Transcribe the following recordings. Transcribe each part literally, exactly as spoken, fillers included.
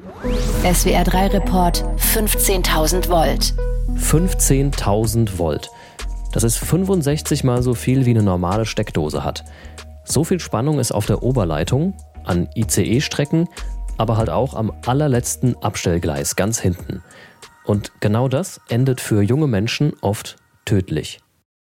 S W R drei Report fünfzehntausend Volt. fünfzehntausend Volt. Das ist fünfundsechzig mal so viel wie eine normale Steckdose hat. So viel Spannung ist auf der Oberleitung, an I C E-Strecken, aber halt auch am allerletzten Abstellgleis ganz hinten. Und genau das endet für junge Menschen oft tödlich.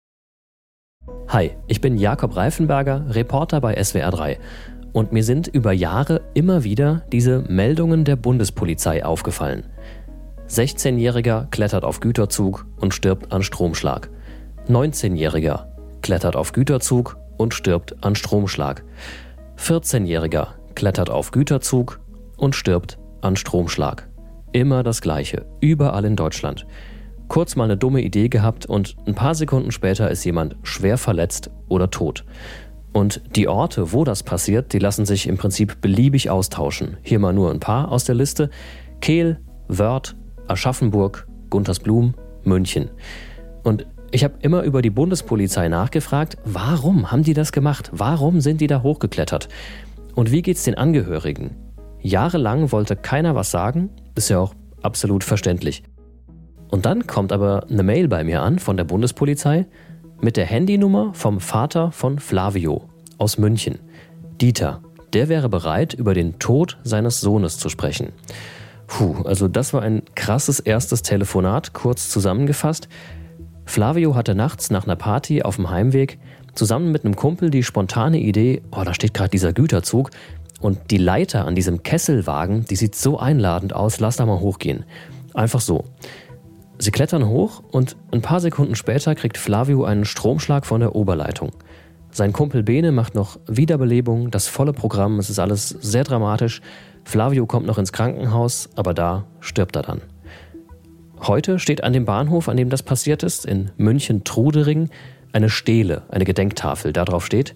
Hi, ich bin Jakob Reifenberger, Reporter bei S W R drei. Und mir sind über Jahre immer wieder diese Meldungen der Bundespolizei aufgefallen. sechzehnjähriger klettert auf Güterzug und stirbt an Stromschlag. neunzehnjähriger klettert auf Güterzug und stirbt an Stromschlag. vierzehnjähriger klettert auf Güterzug und stirbt an Stromschlag. Immer das Gleiche, überall in Deutschland. Kurz mal eine dumme Idee gehabt und ein paar Sekunden später ist jemand schwer verletzt oder tot. Und die Orte, wo das passiert, die lassen sich im Prinzip beliebig austauschen. Hier mal nur ein paar aus der Liste. Kehl, Wörth, Aschaffenburg, Guntersblum, München. Und ich habe immer über die Bundespolizei nachgefragt, warum haben die das gemacht? Warum sind die da hochgeklettert? Und wie geht's den Angehörigen? Jahrelang wollte keiner was sagen, ist ja auch absolut verständlich. Und dann kommt aber eine Mail bei mir an von der Bundespolizei mit der Handynummer vom Vater von Flavio aus München. Dieter, der wäre bereit, über den Tod seines Sohnes zu sprechen. Puh, also das war ein krasses erstes Telefonat, kurz zusammengefasst. Flavio hatte nachts nach einer Party auf dem Heimweg zusammen mit einem Kumpel die spontane Idee, oh, da steht gerade dieser Güterzug und die Leiter an diesem Kesselwagen, die sieht so einladend aus, lass da mal hochgehen. Einfach so. Sie klettern hoch und ein paar Sekunden später kriegt Flavio einen Stromschlag von der Oberleitung. Sein Kumpel Bene macht noch Wiederbelebung, das volle Programm, es ist alles sehr dramatisch. Flavio kommt noch ins Krankenhaus, aber da stirbt er dann. Heute steht an dem Bahnhof, an dem das passiert ist, in München-Trudering, eine Stele, eine Gedenktafel. Darauf steht: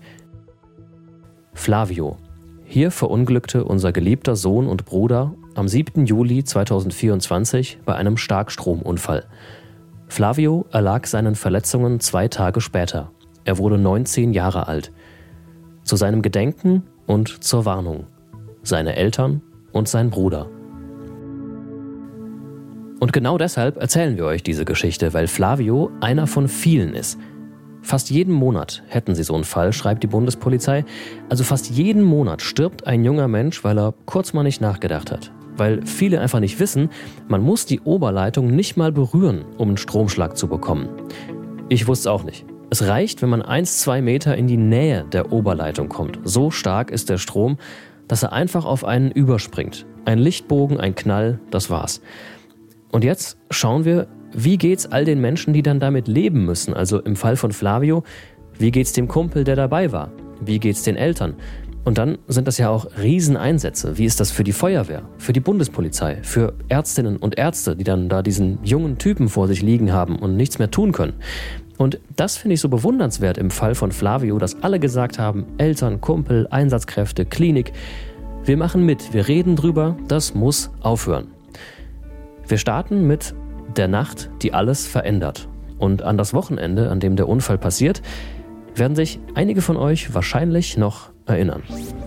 Flavio, hier verunglückte unser geliebter Sohn und Bruder am siebten Juli zweitausendvierundzwanzig bei einem Starkstromunfall. Flavio erlag seinen Verletzungen zwei Tage später. Er wurde neunzehn Jahre alt. Zu seinem Gedenken und zur Warnung. Seine Eltern und sein Bruder. Und genau deshalb erzählen wir euch diese Geschichte, weil Flavio einer von vielen ist. Fast jeden Monat hätten sie so einen Fall, schreibt die Bundespolizei. Also fast jeden Monat stirbt ein junger Mensch, weil er kurz mal nicht nachgedacht hat. Weil viele einfach nicht wissen, man muss die Oberleitung nicht mal berühren, um einen Stromschlag zu bekommen. Ich wusste es auch nicht. Es reicht, wenn man eins, zwei Meter in die Nähe der Oberleitung kommt. So stark ist der Strom, dass er einfach auf einen überspringt. Ein Lichtbogen, ein Knall, das war's. Und jetzt schauen wir, wie geht's all den Menschen, die dann damit leben müssen? Also im Fall von Flavio, wie geht's dem Kumpel, der dabei war? Wie geht's den Eltern? Und dann sind das ja auch Rieseneinsätze. Wie ist das für die Feuerwehr, für die Bundespolizei, für Ärztinnen und Ärzte, die dann da diesen jungen Typen vor sich liegen haben und nichts mehr tun können? Und das finde ich so bewundernswert im Fall von Flavio, dass alle gesagt haben, Eltern, Kumpel, Einsatzkräfte, Klinik, wir machen mit, wir reden drüber, das muss aufhören. Wir starten mit der Nacht, die alles verändert. Und an das Wochenende, an dem der Unfall passiert, werden sich einige von euch wahrscheinlich noch erinnern.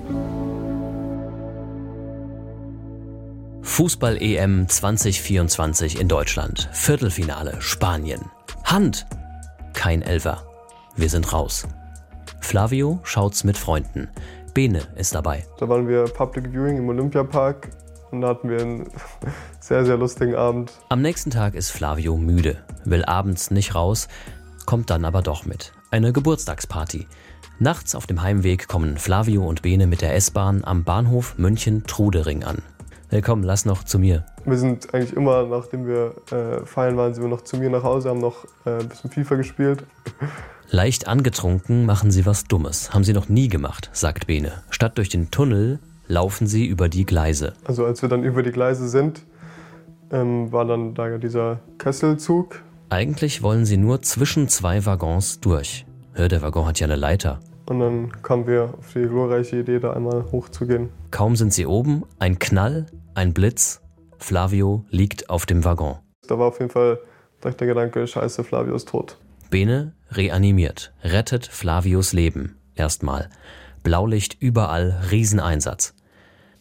Fußball-E M zwanzig vierundzwanzig in Deutschland. Viertelfinale Spanien. Hand! Kein Elfer. Wir sind raus. Flavio schaut's mit Freunden. Bene ist dabei. Da waren wir Public Viewing im Olympiapark und da hatten wir einen sehr, sehr lustigen Abend. Am nächsten Tag ist Flavio müde, will abends nicht raus, kommt dann aber doch mit. Eine Geburtstagsparty. Nachts auf dem Heimweg kommen Flavio und Bene mit der S-Bahn am Bahnhof München-Trudering an. Hey, komm, lass noch zu mir. Wir sind eigentlich immer, nachdem wir äh, feiern waren, sind wir noch zu mir nach Hause, haben noch äh, ein bisschen FIFA gespielt. Leicht angetrunken machen sie was Dummes. Haben sie noch nie gemacht, sagt Bene. Statt durch den Tunnel laufen sie über die Gleise. Also als wir dann über die Gleise sind, ähm, war dann da dieser Kesselzug. Eigentlich wollen sie nur zwischen zwei Waggons durch. Hör, der Waggon hat ja eine Leiter. Und dann kamen wir auf die glorreiche Idee, da einmal hochzugehen. Kaum sind sie oben, ein Knall, ein Blitz. Flavio liegt auf dem Waggon. Da war auf jeden Fall direkt der Gedanke, scheiße, Flavio ist tot. Bene reanimiert, rettet Flavios Leben. Erstmal. Blaulicht überall, Rieseneinsatz.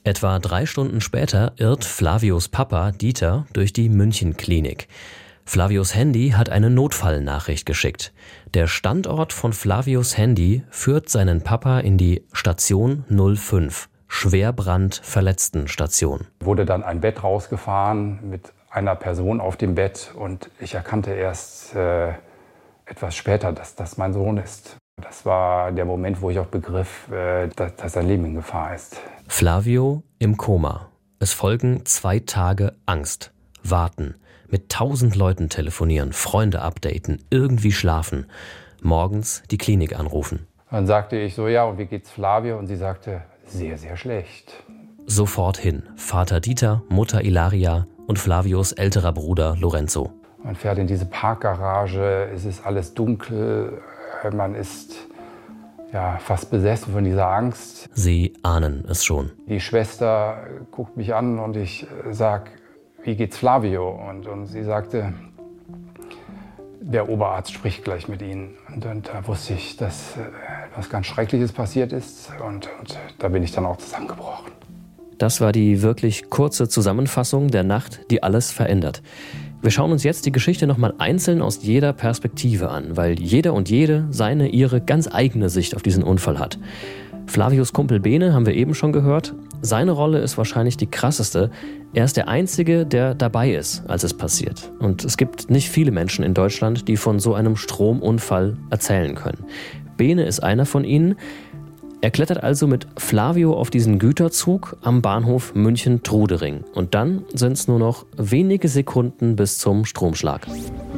Etwa drei Stunden später irrt Flavios Papa Dieter durch die München-Klinik. Flavios Handy hat eine Notfallnachricht geschickt. Der Standort von Flavios Handy führt seinen Papa in die Station null fünf, Schwerbrandverletztenstation. Wurde dann ein Bett rausgefahren mit einer Person auf dem Bett und ich erkannte erst äh, etwas später, dass das mein Sohn ist. Das war der Moment, wo ich auch begriff, äh, dass, dass sein Leben in Gefahr ist. Flavio im Koma. Es folgen zwei Tage Angst, Warten. Mit tausend Leuten telefonieren, Freunde updaten, irgendwie schlafen. Morgens die Klinik anrufen. Dann sagte ich so, ja, und wie geht's Flavio? Und sie sagte, sehr, sehr schlecht. Sofort hin. Vater Dieter, Mutter Ilaria und Flavios älterer Bruder Lorenzo. Man fährt in diese Parkgarage, es ist alles dunkel, man ist ja, fast besessen von dieser Angst. Sie ahnen es schon. Die Schwester guckt mich an und ich sag, wie geht's Flavio? Und, und sie sagte, der Oberarzt spricht gleich mit Ihnen. Und, und da wusste ich, dass etwas ganz Schreckliches passiert ist. Und, und da bin ich dann auch zusammengebrochen. Das war die wirklich kurze Zusammenfassung der Nacht, die alles verändert. Wir schauen uns jetzt die Geschichte nochmal einzeln aus jeder Perspektive an, weil jeder und jede seine, ihre ganz eigene Sicht auf diesen Unfall hat. Flavios Kumpel Bene haben wir eben schon gehört. Seine Rolle ist wahrscheinlich die krasseste. Er ist der Einzige, der dabei ist, als es passiert. Und es gibt nicht viele Menschen in Deutschland, die von so einem Stromunfall erzählen können. Bene ist einer von ihnen. Er klettert also mit Flavio auf diesen Güterzug am Bahnhof München-Trudering. Und dann sind es nur noch wenige Sekunden bis zum Stromschlag.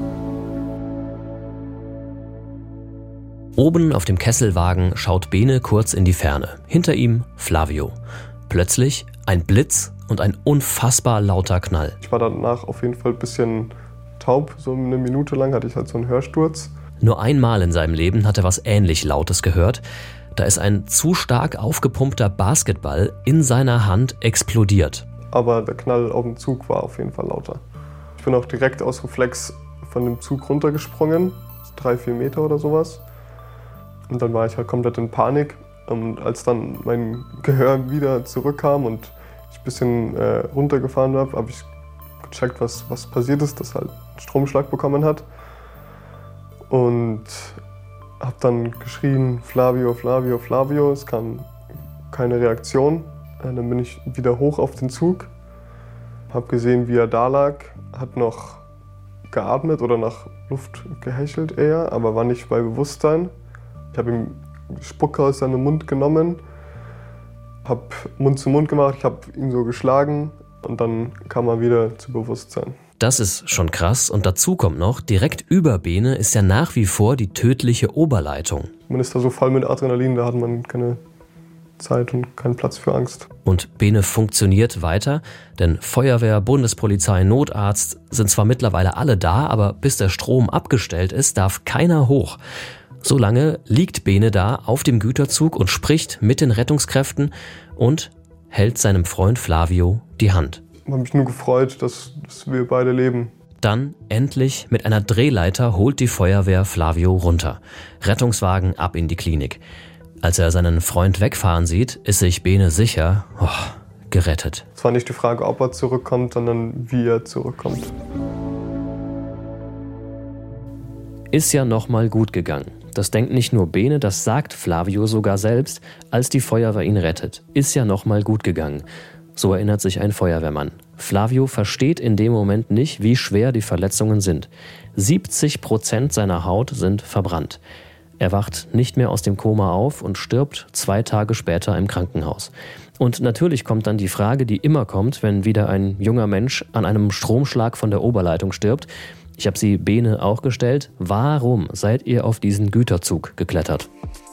Oben auf dem Kesselwagen schaut Bene kurz in die Ferne. Hinter ihm Flavio. Plötzlich ein Blitz und ein unfassbar lauter Knall. Ich war danach auf jeden Fall ein bisschen taub. So eine Minute lang hatte ich halt so einen Hörsturz. Nur einmal in seinem Leben hat er was ähnlich Lautes gehört. Da ist ein zu stark aufgepumpter Basketball in seiner Hand explodiert. Aber der Knall auf dem Zug war auf jeden Fall lauter. Ich bin auch direkt aus Reflex von dem Zug runtergesprungen. Drei, vier Meter oder sowas. Und dann war ich halt komplett in Panik. Und als dann mein Gehör wieder zurückkam und ich ein bisschen äh, runtergefahren habe, habe ich gecheckt, was, was passiert ist, dass halt einen Stromschlag bekommen hat. Und habe dann geschrien, Flavio, Flavio, Flavio. Es kam keine Reaktion. Dann bin ich wieder hoch auf den Zug. Habe gesehen, wie er da lag. Hat noch geatmet oder nach Luft gehechelt eher, aber war nicht bei Bewusstsein. Ich habe ihm Spucke aus seinem Mund genommen, habe Mund zu Mund gemacht, ich habe ihn so geschlagen und dann kam er wieder zu Bewusstsein. Das ist schon krass und dazu kommt noch, direkt über Bene ist ja nach wie vor die tödliche Oberleitung. Man ist da so voll mit Adrenalin, da hat man keine Zeit und keinen Platz für Angst. Und Bene funktioniert weiter, denn Feuerwehr, Bundespolizei, Notarzt sind zwar mittlerweile alle da, aber bis der Strom abgestellt ist, darf keiner hoch. So lange liegt Bene da auf dem Güterzug und spricht mit den Rettungskräften und hält seinem Freund Flavio die Hand. Ich habe mich nur gefreut, dass, dass wir beide leben. Dann endlich mit einer Drehleiter holt die Feuerwehr Flavio runter. Rettungswagen ab in die Klinik. Als er seinen Freund wegfahren sieht, ist sich Bene sicher, oh, gerettet. Es war nicht die Frage, ob er zurückkommt, sondern wie er zurückkommt. Ist ja nochmal gut gegangen. Das denkt nicht nur Bene, das sagt Flavio sogar selbst, als die Feuerwehr ihn rettet. Ist ja nochmal gut gegangen. So erinnert sich ein Feuerwehrmann. Flavio versteht in dem Moment nicht, wie schwer die Verletzungen sind. siebzig Prozent seiner Haut sind verbrannt. Er wacht nicht mehr aus dem Koma auf und stirbt zwei Tage später im Krankenhaus. Und natürlich kommt dann die Frage, die immer kommt, wenn wieder ein junger Mensch an einem Stromschlag von der Oberleitung stirbt. Ich habe sie Bene auch gestellt. Warum seid ihr auf diesen Güterzug geklettert?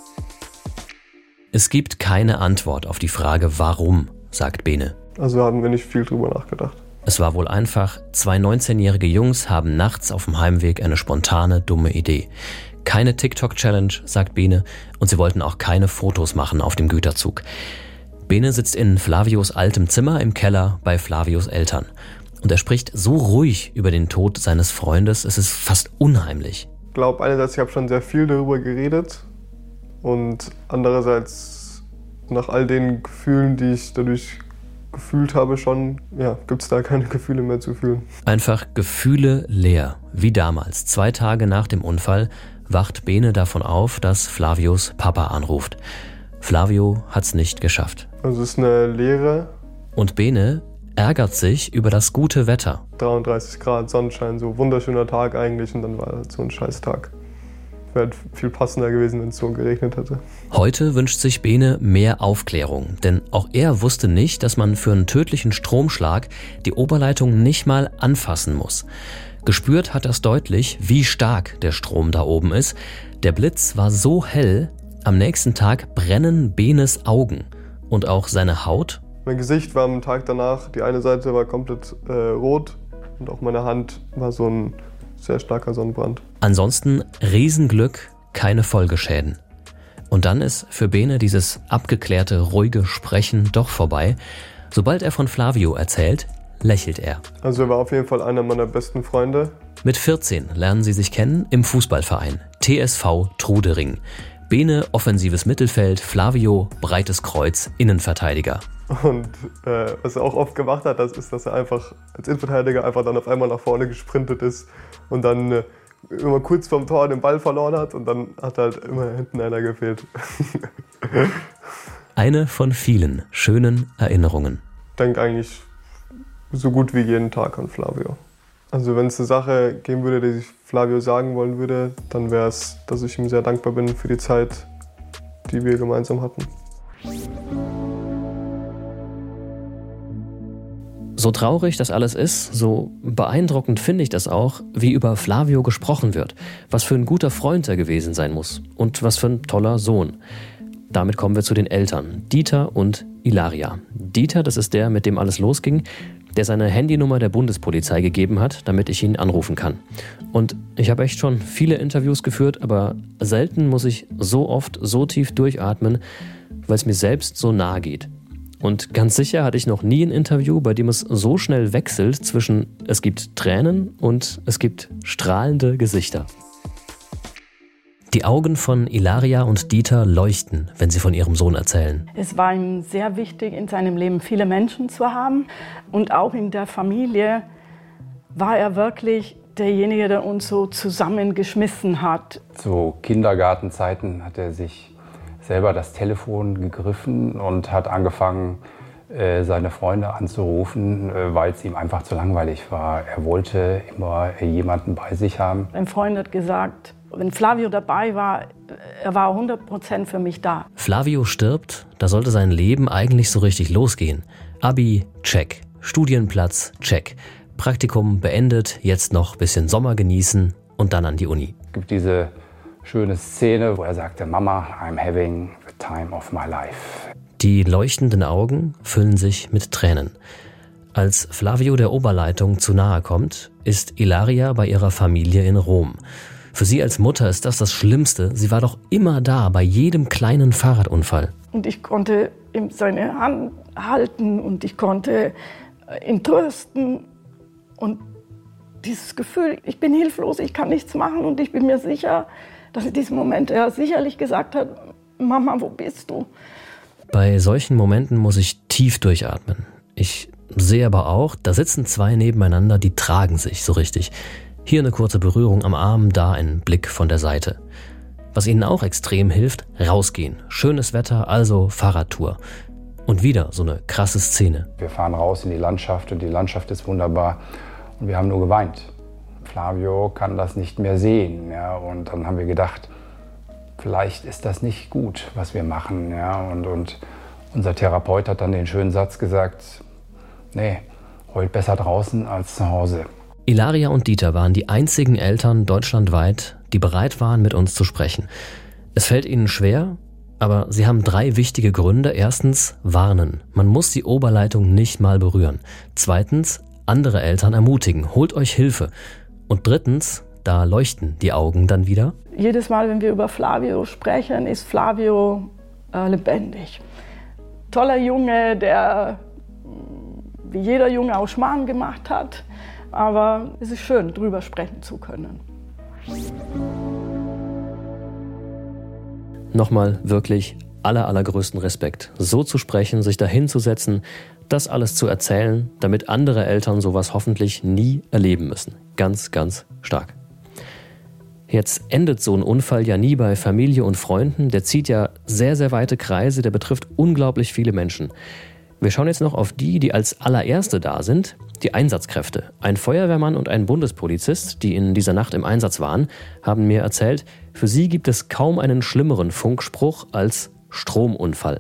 Es gibt keine Antwort auf die Frage, warum, sagt Bene. Also haben wir nicht viel drüber nachgedacht. Es war wohl einfach, zwei neunzehnjährige Jungs haben nachts auf dem Heimweg eine spontane, dumme Idee. Keine TikTok-Challenge, sagt Bene, und sie wollten auch keine Fotos machen auf dem Güterzug. Bene sitzt in Flavios altem Zimmer im Keller bei Flavios Eltern. Und er spricht so ruhig über den Tod seines Freundes, es ist fast unheimlich. Ich glaube, einerseits, ich habe schon sehr viel darüber geredet und andererseits nach all den Gefühlen, die ich dadurch gefühlt habe schon, ja, gibt es da keine Gefühle mehr zu fühlen. Einfach Gefühle leer. Wie damals, zwei Tage nach dem Unfall, wacht Bene davon auf, dass Flavios Papa anruft. Flavio hat's nicht geschafft. Also es ist eine Leere. Und Bene ärgert sich über das gute Wetter. dreiunddreißig Grad, Sonnenschein, so wunderschöner Tag eigentlich und dann war halt so ein Scheißtag. Wäre viel passender gewesen, wenn es so geregnet hätte. Heute wünscht sich Bene mehr Aufklärung, denn auch er wusste nicht, dass man für einen tödlichen Stromschlag die Oberleitung nicht mal anfassen muss. Gespürt hat das deutlich, wie stark der Strom da oben ist. Der Blitz war so hell, am nächsten Tag brennen Benes Augen und auch seine Haut. Mein Gesicht war am Tag danach, die eine Seite war komplett äh, rot und auch meine Hand war so ein sehr starker Sonnenbrand. Ansonsten Riesenglück, keine Folgeschäden. Und dann ist für Bene dieses abgeklärte, ruhige Sprechen doch vorbei. Sobald er von Flavio erzählt, lächelt er. Also er war auf jeden Fall einer meiner besten Freunde. Mit vierzehn lernen sie sich kennen im Fußballverein T S V Trudering. Bene offensives Mittelfeld, Flavio breites Kreuz, Innenverteidiger. Und äh, was er auch oft gemacht hat, das ist, dass er einfach als Innenverteidiger einfach dann auf einmal nach vorne gesprintet ist und dann äh, immer kurz vorm Tor den Ball verloren hat und dann hat halt immer hinten einer gefehlt. Eine von vielen schönen Erinnerungen. Ich denke eigentlich so gut wie jeden Tag an Flavio. Also wenn es eine Sache geben würde, die ich Flavio sagen wollen würde, dann wäre es, dass ich ihm sehr dankbar bin für die Zeit, die wir gemeinsam hatten. So traurig das alles ist, so beeindruckend finde ich das auch, wie über Flavio gesprochen wird. Was für ein guter Freund er gewesen sein muss und was für ein toller Sohn. Damit kommen wir zu den Eltern, Dieter und Ilaria. Dieter, das ist der, mit dem alles losging, der seine Handynummer der Bundespolizei gegeben hat, damit ich ihn anrufen kann. Und ich habe echt schon viele Interviews geführt, aber selten muss ich so oft so tief durchatmen, weil es mir selbst so nahe geht. Und ganz sicher hatte ich noch nie ein Interview, bei dem es so schnell wechselt zwischen es gibt Tränen und es gibt strahlende Gesichter. Die Augen von Ilaria und Dieter leuchten, wenn sie von ihrem Sohn erzählen. Es war ihm sehr wichtig, in seinem Leben viele Menschen zu haben. Und auch in der Familie war er wirklich derjenige, der uns so zusammengeschmissen hat. Zu Kindergartenzeiten hat er sich selber das Telefon gegriffen und hat angefangen, seine Freunde anzurufen, weil es ihm einfach zu langweilig war. Er wollte immer jemanden bei sich haben. Ein Freund hat gesagt, wenn Flavio dabei war, er war hundert Prozent für mich da. Flavio stirbt, da sollte sein Leben eigentlich so richtig losgehen. Abi, check. Studienplatz, check. Praktikum beendet, jetzt noch ein bisschen Sommer genießen und dann an die Uni. Es gibt diese schöne Szene, wo er sagte, Mama, I'm having the time of my life. Die leuchtenden Augen füllen sich mit Tränen. Als Flavio der Oberleitung zu nahe kommt, ist Ilaria bei ihrer Familie in Rom. Für sie als Mutter ist das das Schlimmste. Sie war doch immer da, bei jedem kleinen Fahrradunfall. Und ich konnte ihm seine Hand halten und ich konnte ihn trösten. Und dieses Gefühl, ich bin hilflos, ich kann nichts machen und ich bin mir sicher, dass in diesem Moment er sicherlich gesagt hat, Mama, wo bist du? Bei solchen Momenten muss ich tief durchatmen. Ich sehe aber auch, da sitzen zwei nebeneinander, die tragen sich so richtig. Hier eine kurze Berührung am Arm, da ein Blick von der Seite. Was ihnen auch extrem hilft, rausgehen. Schönes Wetter, also Fahrradtour. Und wieder so eine krasse Szene. Wir fahren raus in die Landschaft und die Landschaft ist wunderbar und wir haben nur geweint. Flavio kann das nicht mehr sehen, ja, und dann haben wir gedacht, vielleicht ist das nicht gut, was wir machen, ja, und, und unser Therapeut hat dann den schönen Satz gesagt, nee, heult besser draußen als zu Hause. Ilaria und Dieter waren die einzigen Eltern deutschlandweit, die bereit waren, mit uns zu sprechen. Es fällt ihnen schwer, aber sie haben drei wichtige Gründe. Erstens, warnen. Man muss die Oberleitung nicht mal berühren. Zweitens, andere Eltern ermutigen. Holt euch Hilfe. Und drittens, da leuchten die Augen dann wieder. Jedes Mal, wenn wir über Flavio sprechen, ist Flavio äh, lebendig. Toller Junge, der wie jeder Junge auch Schmarrn gemacht hat. Aber es ist schön, drüber sprechen zu können. Nochmal wirklich aller, allergrößten Respekt. So zu sprechen, sich dahin zu setzen, das alles zu erzählen, damit andere Eltern sowas hoffentlich nie erleben müssen. Ganz, ganz stark. Jetzt endet so ein Unfall ja nie bei Familie und Freunden. Der zieht ja sehr, sehr weite Kreise, der betrifft unglaublich viele Menschen. Wir schauen jetzt noch auf die, die als allererste da sind, die Einsatzkräfte. Ein Feuerwehrmann und ein Bundespolizist, die in dieser Nacht im Einsatz waren, haben mir erzählt, für sie gibt es kaum einen schlimmeren Funkspruch als Stromunfall.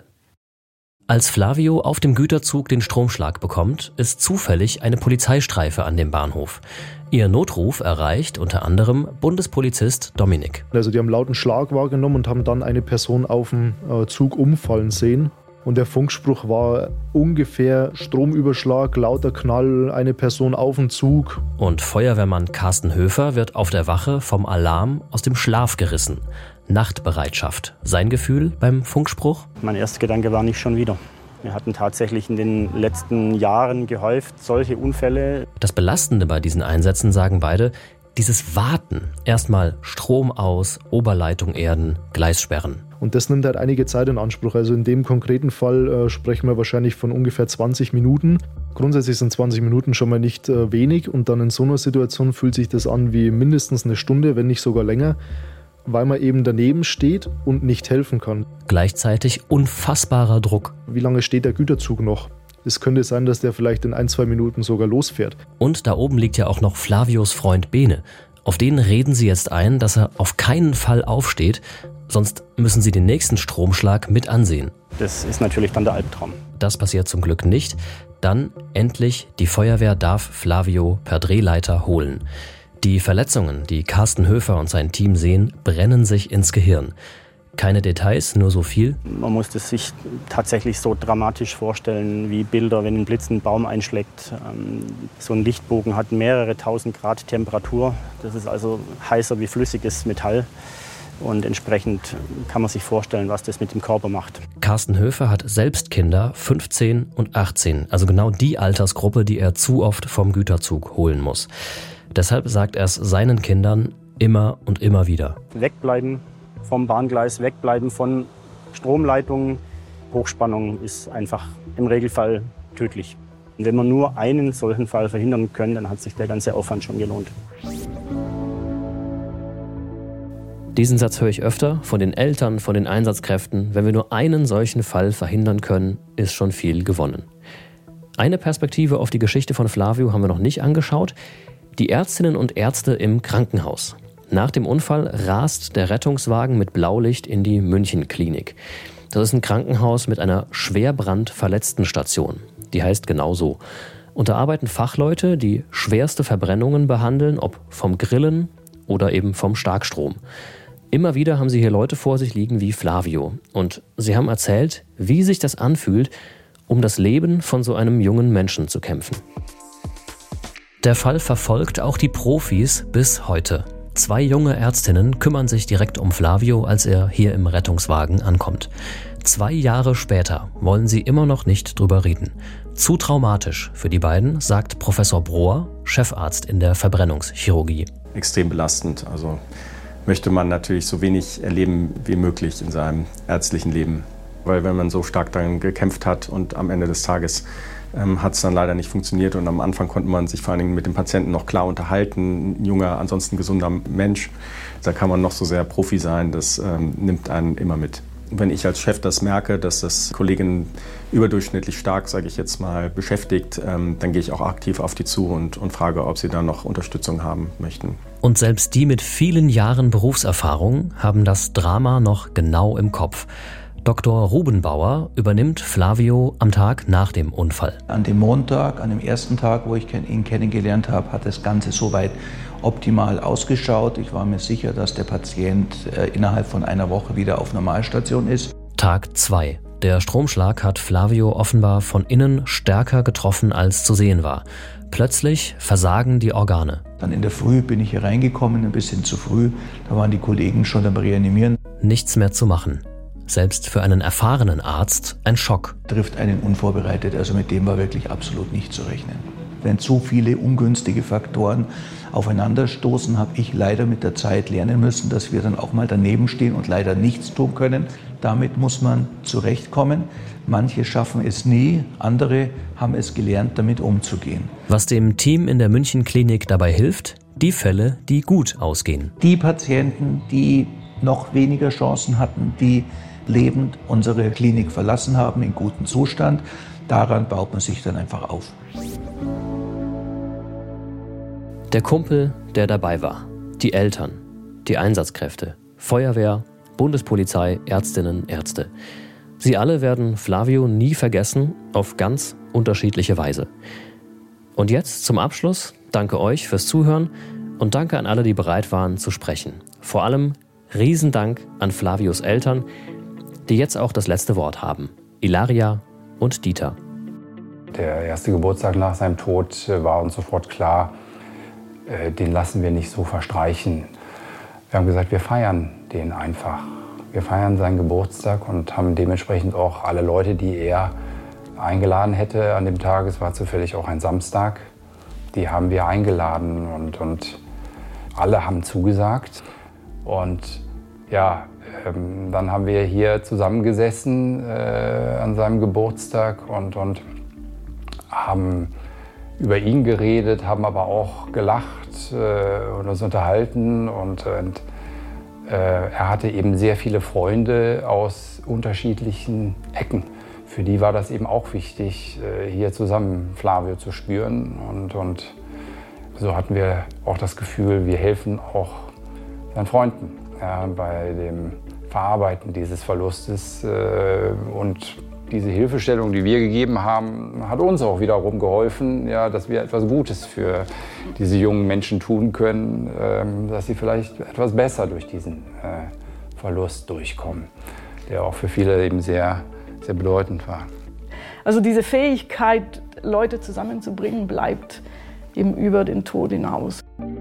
Als Flavio auf dem Güterzug den Stromschlag bekommt, ist zufällig eine Polizeistreife an dem Bahnhof. Ihr Notruf erreicht unter anderem Bundespolizist Dominik. Also die haben lauten Schlag wahrgenommen und haben dann eine Person auf dem Zug umfallen sehen. Und der Funkspruch war ungefähr Stromüberschlag, lauter Knall, eine Person auf dem Zug. Und Feuerwehrmann Carsten Höfer wird auf der Wache vom Alarm aus dem Schlaf gerissen. Nachtbereitschaft. Sein Gefühl beim Funkspruch? Mein erster Gedanke war nicht schon wieder. Wir hatten tatsächlich in den letzten Jahren gehäuft solche Unfälle. Das Belastende bei diesen Einsätzen, sagen beide, dieses Warten. Erstmal Strom aus, Oberleitung erden, Gleis sperren. Und das nimmt halt einige Zeit in Anspruch. Also in dem konkreten Fall äh, sprechen wir wahrscheinlich von ungefähr zwanzig Minuten. Grundsätzlich sind zwanzig Minuten schon mal nicht äh, wenig. Und dann in so einer Situation fühlt sich das an wie mindestens eine Stunde, wenn nicht sogar länger, weil man eben daneben steht und nicht helfen kann. Gleichzeitig unfassbarer Druck. Wie lange steht der Güterzug noch? Es könnte sein, dass der vielleicht in ein, zwei Minuten sogar losfährt. Und da oben liegt ja auch noch Flavios Freund Bene. Auf den reden sie jetzt ein, dass er auf keinen Fall aufsteht, sonst müssen sie den nächsten Stromschlag mit ansehen. Das ist natürlich dann der Albtraum. Das passiert zum Glück nicht. Dann endlich, die Feuerwehr darf Flavio per Drehleiter holen. Die Verletzungen, die Carsten Höfer und sein Team sehen, brennen sich ins Gehirn. Keine Details, nur so viel. Man muss es sich tatsächlich so dramatisch vorstellen, wie Bilder, wenn ein Blitz einen Baum einschlägt. So ein Lichtbogen hat mehrere tausend Grad Temperatur. Das ist also heißer wie flüssiges Metall. Und entsprechend kann man sich vorstellen, was das mit dem Körper macht. Carsten Höfer hat selbst Kinder, fünfzehn und achtzehn. Also genau die Altersgruppe, die er zu oft vom Güterzug holen muss. Deshalb sagt er es seinen Kindern immer und immer wieder. Wegbleiben vom Bahngleis, wegbleiben von Stromleitungen. Hochspannung ist einfach im Regelfall tödlich. Und wenn wir nur einen solchen Fall verhindern können, dann hat sich der ganze Aufwand schon gelohnt. Diesen Satz höre ich öfter von den Eltern, von den Einsatzkräften. Wenn wir nur einen solchen Fall verhindern können, ist schon viel gewonnen. Eine Perspektive auf die Geschichte von Flavio haben wir noch nicht angeschaut. Die Ärztinnen und Ärzte im Krankenhaus. Nach dem Unfall rast der Rettungswagen mit Blaulicht in die München-Klinik. Das ist ein Krankenhaus mit einer Schwerbrandverletztenstation. Die heißt genau so. Und da arbeiten Fachleute, die schwerste Verbrennungen behandeln, ob vom Grillen oder eben vom Starkstrom. Immer wieder haben sie hier Leute vor sich liegen wie Flavio. Und sie haben erzählt, wie sich das anfühlt, um das Leben von so einem jungen Menschen zu kämpfen. Der Fall verfolgt auch die Profis bis heute. Zwei junge Ärztinnen kümmern sich direkt um Flavio, als er hier im Rettungswagen ankommt. Zwei Jahre später wollen sie immer noch nicht drüber reden. Zu traumatisch für die beiden, sagt Professor Brohr, Chefarzt in der Verbrennungschirurgie. Extrem belastend. Also möchte man natürlich so wenig erleben wie möglich in seinem ärztlichen Leben. Weil wenn man so stark daran gekämpft hat und am Ende des Tages ähm, hat es dann leider nicht funktioniert. Und am Anfang konnte man sich vor allen Dingen mit dem Patienten noch klar unterhalten. Ein junger, ansonsten gesunder Mensch, da kann man noch so sehr Profi sein, das ähm, nimmt einen immer mit. Wenn ich als Chef das merke, dass das Kolleginnen überdurchschnittlich stark, sage ich jetzt mal, beschäftigt, ähm, dann gehe ich auch aktiv auf die zu und, und frage, ob sie da noch Unterstützung haben möchten. Und selbst die mit vielen Jahren Berufserfahrung haben das Drama noch genau im Kopf. Doktor Rubenbauer übernimmt Flavio am Tag nach dem Unfall. An dem Montag, an dem ersten Tag, wo ich ihn kennengelernt habe, hat das Ganze soweit optimal ausgeschaut. Ich war mir sicher, dass der Patient äh, innerhalb von einer Woche wieder auf Normalstation ist. Tag zwei. Der Stromschlag hat Flavio offenbar von innen stärker getroffen, als zu sehen war. Plötzlich versagen die Organe. Dann in der Früh bin ich hier reingekommen, ein bisschen zu früh. Da waren die Kollegen schon am Reanimieren. Nichts mehr zu machen. Selbst für einen erfahrenen Arzt ein Schock. Trifft einen unvorbereitet, also mit dem war wirklich absolut nicht zu rechnen. wenn so viele ungünstige Faktoren aufeinanderstoßen, habe ich leider mit der Zeit lernen müssen, dass wir dann auch mal daneben stehen und leider nichts tun können. Damit muss man zurechtkommen. Manche schaffen es nie, andere haben es gelernt, damit umzugehen. Was dem Team in der München-Klinik dabei hilft? Die Fälle, die gut ausgehen. Die Patienten, die noch weniger Chancen hatten, die lebend unsere Klinik verlassen haben, in gutem Zustand, daran baut man sich dann einfach auf. Der Kumpel, der dabei war, die Eltern, die Einsatzkräfte, Feuerwehr, Bundespolizei, Ärztinnen, Ärzte. Sie alle werden Flavio nie vergessen, auf ganz unterschiedliche Weise. Und jetzt zum Abschluss, danke euch fürs Zuhören und danke an alle, die bereit waren zu sprechen. Vor allem Riesendank an Flavios Eltern, die jetzt auch das letzte Wort haben. Ilaria und Dieter. Der erste Geburtstag nach seinem Tod war uns sofort klar, den lassen wir nicht so verstreichen. Wir haben gesagt, wir feiern den einfach. Wir feiern seinen Geburtstag und haben dementsprechend auch alle Leute, die er eingeladen hätte an dem Tag, es war zufällig auch ein Samstag, die haben wir eingeladen und, und alle haben zugesagt. Und ja, ähm, dann haben wir hier zusammengesessen äh, an seinem Geburtstag und, und haben über ihn geredet, haben aber auch gelacht äh, und uns unterhalten. Und, und äh, er hatte eben sehr viele Freunde aus unterschiedlichen Ecken. Für die war das eben auch wichtig, äh, hier zusammen Flavio zu spüren. Und, und so hatten wir auch das Gefühl, wir helfen auch seinen Freunden ja, bei dem Verarbeiten dieses Verlustes. Äh, und diese Hilfestellung, die wir gegeben haben, hat uns auch wiederum geholfen, ja, dass wir etwas Gutes für diese jungen Menschen tun können, äh, dass sie vielleicht etwas besser durch diesen äh, Verlust durchkommen, der auch für viele eben sehr, sehr bedeutend war. Also diese Fähigkeit, Leute zusammenzubringen, bleibt eben über den Tod hinaus.